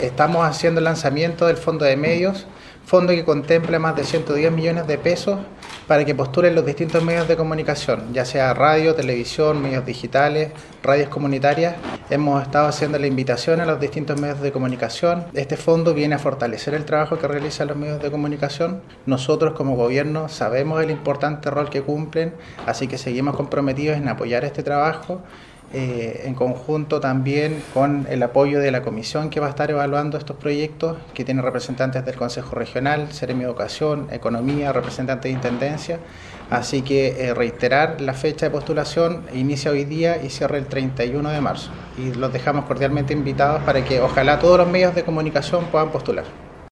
Estamos haciendo el lanzamiento del Fondo de Medios, fondo que contempla más de 110 millones de pesos para que postulen los distintos medios de comunicación, ya sea radio, televisión, medios digitales, radios comunitarias. Hemos estado haciendo la invitación a los distintos medios de comunicación. Este fondo viene a fortalecer el trabajo que realizan los medios de comunicación. Nosotros como gobierno sabemos el importante rol que cumplen, así que seguimos comprometidos en apoyar este trabajo. En conjunto también con el apoyo de la comisión que va a estar evaluando estos proyectos, que tiene representantes del Consejo Regional, Seremi Educación, Economía, representantes de Intendencia. Así que reiterar la fecha de postulación, inicia hoy día y cierra el 31 de marzo. Y los dejamos cordialmente invitados para que ojalá todos los medios de comunicación puedan postular.